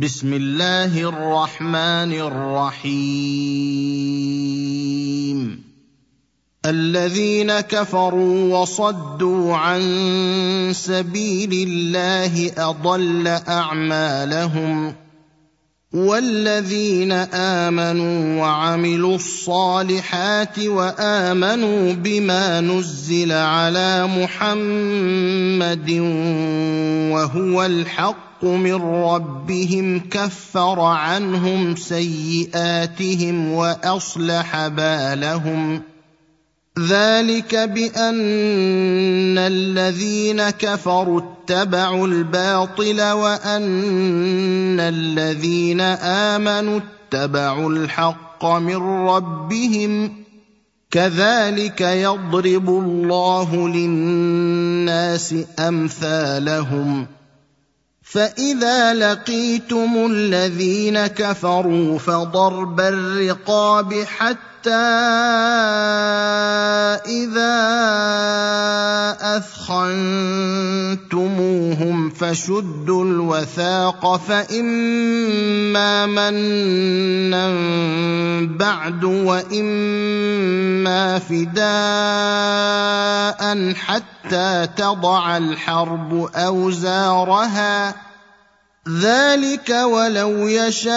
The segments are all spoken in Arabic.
بسم الله الرحمن الرحيم. الذين كفروا وصدوا عن سبيل الله أضل أعمالهم، والذين آمنوا وعملوا الصالحات وآمنوا بما نزل على محمد وهو الحق من ربهم كفر عنهم سيئاتهم وأصلح بالهم. ذلك بأن الذين كفروا اتبعوا الباطل وأن الذين آمنوا اتبعوا الحق من ربهم، كذلك يضرب الله للناس أمثالهم. فإذا لقيتم الذين كفروا فضرب الرقاب حتى إذا أثخنتموهم فشدوا الوثاق، فإما منا بعد وإما فداء حتى تضع الحرب أوزارها، ذلك ولو يشاء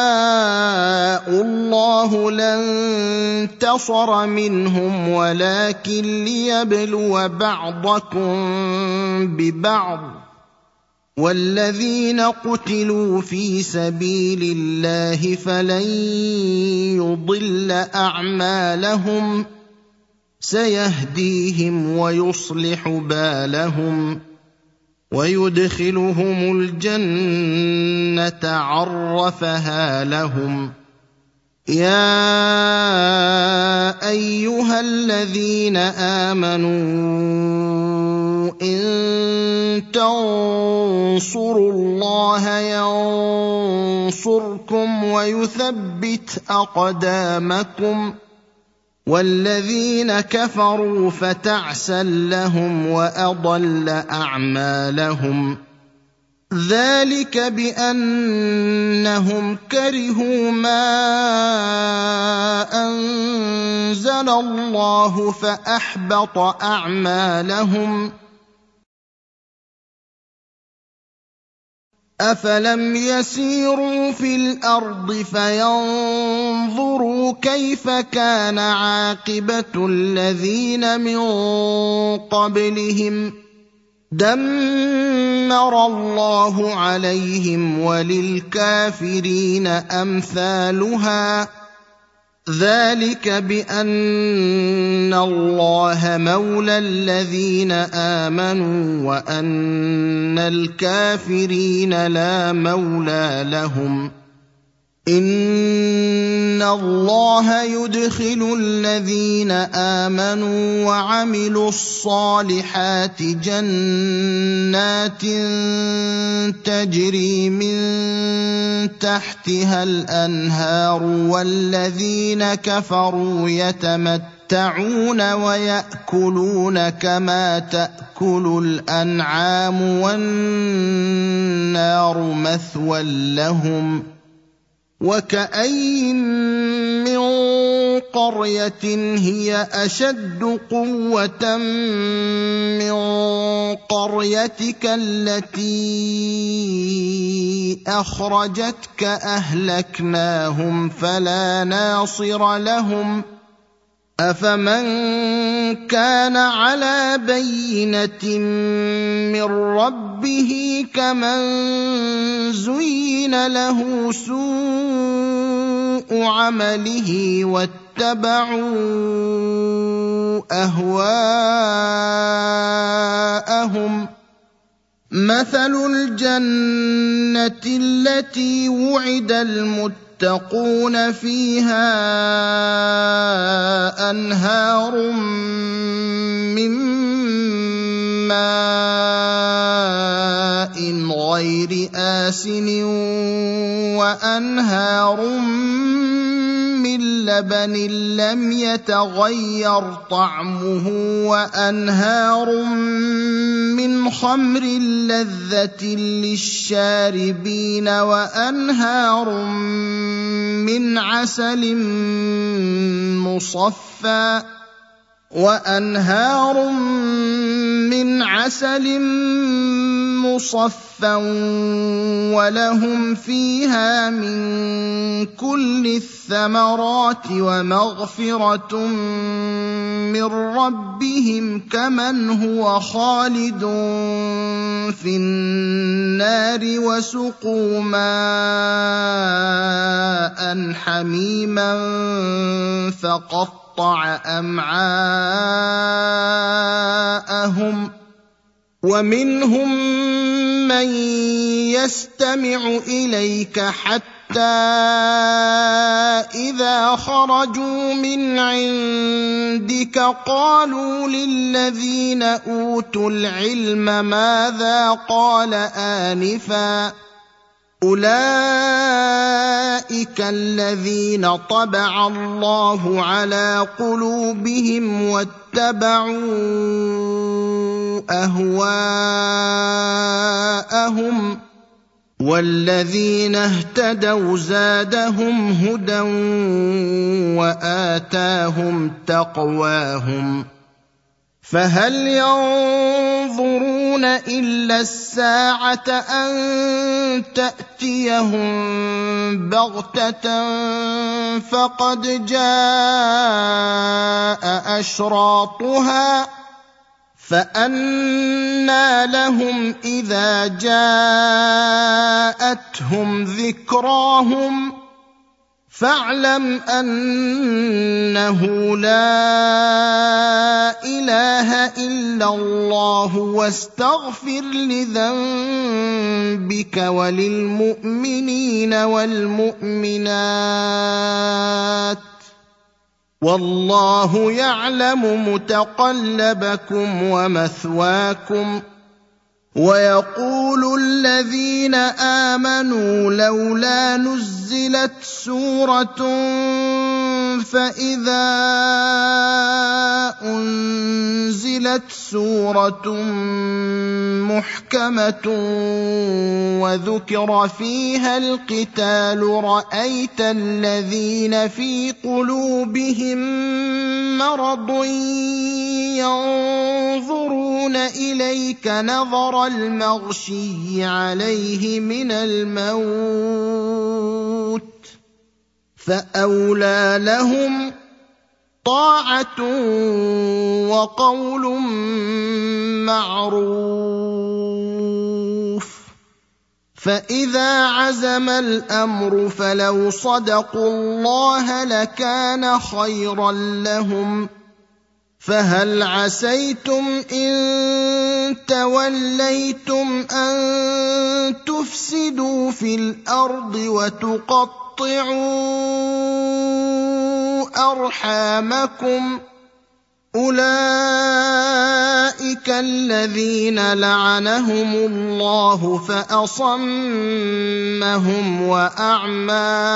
الله لانتصر منهم ولكن ليبلو بعضكم ببعض، والذين قتلوا في سبيل الله فلن يضل أعمالهم، سيهديهم ويصلح بالهم ويدخلهم الجنة عرفها لهم. يا أيها الذين آمنوا إن تنصروا الله ينصركم ويثبت أقدامكم، والذين كفروا فتعسا لهم وأضل أعمالهم. ذلك بأنهم كرهوا ما أنزل الله فأحبط أعمالهم. أفلم يسيروا في الأرض فينظروا كيف كان عاقبة الذين من قبلهم، دمر الله عليهم وللكافرين أمثالها. ذلك بأن الله مولى الذين آمنوا وأن الكافرين لا مولى لهم. إن الله يدخل الذين آمنوا وعملوا الصالحات جنات تجري من تحتها الأنهار، والذين كفروا يتمتعون ويأكلون كما تأكل الأنعام والنار مثوى لهم. وكأين من قرية هي أشد قوة من قريتك التي أخرجتك أهلكناهم فلا ناصر لهم. أفمن كان على بينة من ربه كمن زين له سوء عمله واتبعوا أهواءهم. مثل الجنة التي وعد المتقون فيها أنهار من ماء غير آسن وأنهار من من لبن لم يتغير طعمه وأنهار من خمر لذة للشاربين وأنهار من عسل مصفى ولهم فيها من كل الثمرات ومغفرة من ربهم كمن هو خالد في النار وسقوا ماء حميما فقطع أمعاءهم ومنهم من يستمع إليك حتى إذا خرجوا من عندك قالوا للذين أوتوا العلم ماذا قال آنفا أولئك الذين طبع الله على قلوبهم واتبعوا أهواءهم والذين اهتدوا زادهم هدى وآتاهم تقواهم فهل ينظرون إلا الساعة أن تأتيهم بغتة فقد جاء أشراطها فأنى لهم إذا جاءتهم ذكراهم فاعلم أنه لا إله إلا الله واستغفر لذنبك وللمؤمنين والمؤمنات والله يعلم متقلبكم ومثواكم ويقول الذين آمنوا لولا نزلت سورة فإذا أنزلت سورة محكمة وذكر فيها القتال رأيت الذين في قلوبهم مرض ينظرون إليك نظر المغشي عليه من الموت فأولى لهم طاعة وقول معروف فإذا عزم الأمر فلو صدقوا الله لكان خيرا لهم فهل عسيتم إن توليتم أن تفسدوا في الأرض وتقطعوا أرحامكم أولئك الذين لعنهم الله فأصمهم وأعمى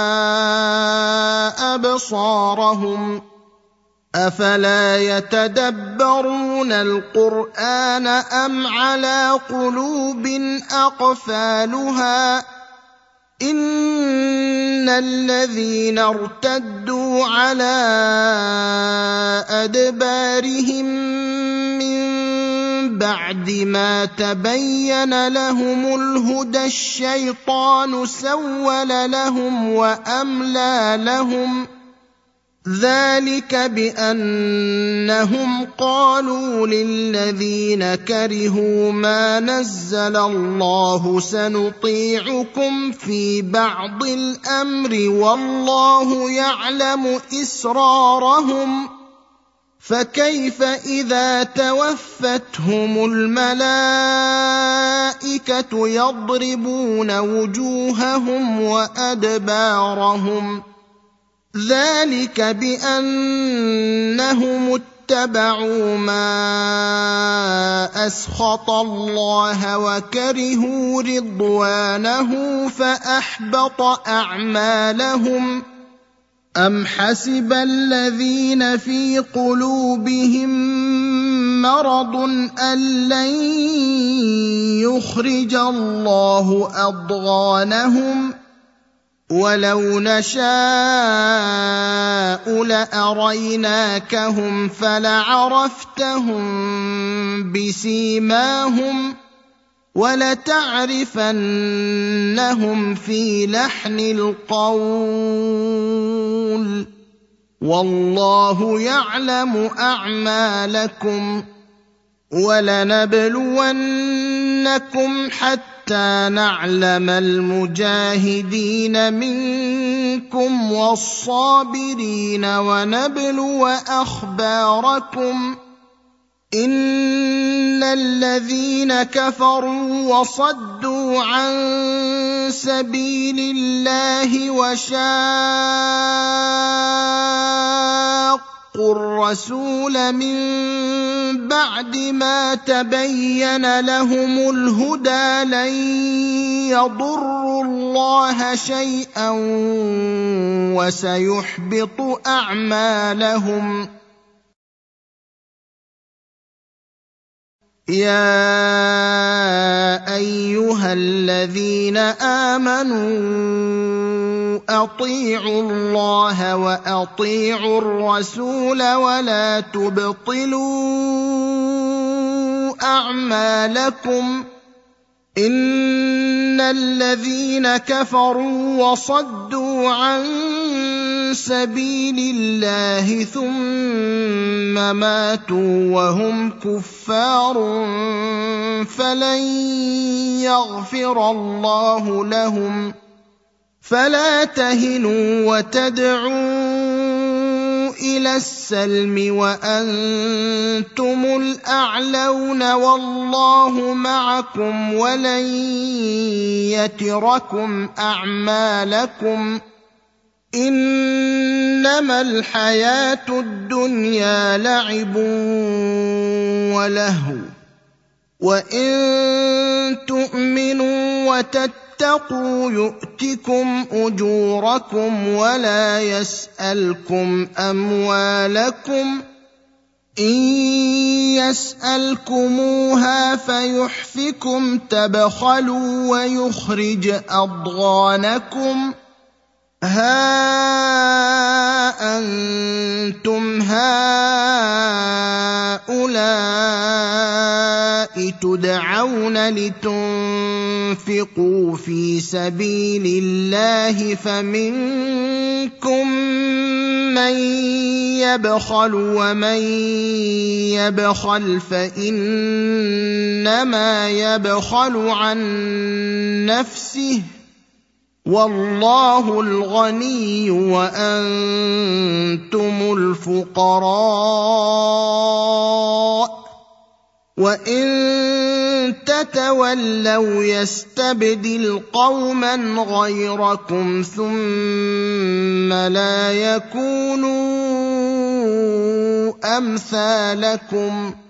أبصارهم أفلا يتدبرون القرآن أم على قلوب أقفالها إن الذين ارتدوا على أدبارهم من بعد ما تبين لهم الهدى الشيطان سول لهم وأملى لهم ذلك بأنهم قالوا للذين كرهوا ما نزل الله سنطيعكم في بعض الأمر والله يعلم إسرارهم فكيف إذا توفتهم الملائكة يضربون وجوههم وأدبارهم ذلك بأنهم اتبعوا ما أسخط الله وكرهوا رضوانه فأحبط أعمالهم أَمْ حَسِبَ الَّذِينَ فِي قُلُوبِهِم مَّرَضٌ أَن لَّن يُخْرِجَ اللَّهُ أَضْغَانَهُمْ وَلَوْ نَشَاءُ لَأَرَيْنَاكَهُمْ فَلَعَرَفْتَهُم بِسِيمَاهُمْ وَلَتَعْرِفَنَّهُمْ فِي لَحْنِ الْقَوْلِ وَاللَّهُ يَعْلَمُ أَعْمَالَكُمْ وَلَنَبْلُوَنَّكُمْ حَتَّىٰ نَعْلَمَ الْمُجَاهِدِينَ مِنكُمْ وَالصَّابِرِينَ وَنَبْلُوَ أَخْبَارَكُمْ إِنَّ الَّذِينَ كَفَرُوا وَصَدُّوا عَن سَبِيلِ اللَّهِ وَشَاقُّوا الرَّسُولَ مِن بَعْدِ مَا تَبَيَّنَ لَهُمُ الْهُدَىٰ لَن يَضُرُّوا اللَّهَ شَيْئًا وَسَيُحْبِطُ أَعْمَالَهُمْ يَا أَيُّهَا الَّذِينَ آمَنُوا أَطِيعُوا اللَّهَ وَأَطِيعُوا الرَّسُولَ وَلَا تُبْطِلُوا أَعْمَالَكُمْ إِنَّ الَّذِينَ كَفَرُوا وَصَدُّوا عَن سَبِيلِ اللَّهِ ثُمَّ مَاتُوا وَهُمْ كُفَّارٌ فَلَن يَغْفِرَ اللَّهُ لَهُمْ فَلَا تَهِنُوا وَتَدْعُوا إِلَى السَّلْمِ وَأَنتُمُ الْأَعْلَوْنَ وَاللَّهُ مَعَكُمْ وَلَن يَتِرَكُمْ أَعْمَالَكُمْ إِنَّمَا الْحَيَاةُ الدُّنْيَا لَعِبٌ وَلَهْوٌ وَإِن تُؤْمِنُوا وَتَتَّقُوا يُؤْتِكُمْ أُجُورَكُمْ وَلَا يَسْأَلْكُمْ أَمْوَالَكُمْ إِن يَسْأَلْكُمُوهَا فَيُحْفِكُمْ تَبْخَلُوا وَيُخْرِجْ أَضْغَانَكُمْ هَا أَنتُمْ هَٰؤُلَاءِ تُدْعَوْنَ لِتُنفِقُوا فِي سَبِيلِ اللَّهِ فَمِنكُم مَّن يَبْخَلُ وَمَن يَبْخَلْ فَإِنَّمَا يَبْخَلُ عَن نَّفْسِهِ وَاللَّهُ الْغَنِيُّ وَأَنتُمُ الْفُقَرَاءُ وَإِن تَتَوَلَّوْا يَسْتَبْدِلْ قَوْمًا غَيْرَكُمْ ثُمَّ لَا يَكُونُوا أَمْثَالَكُمْ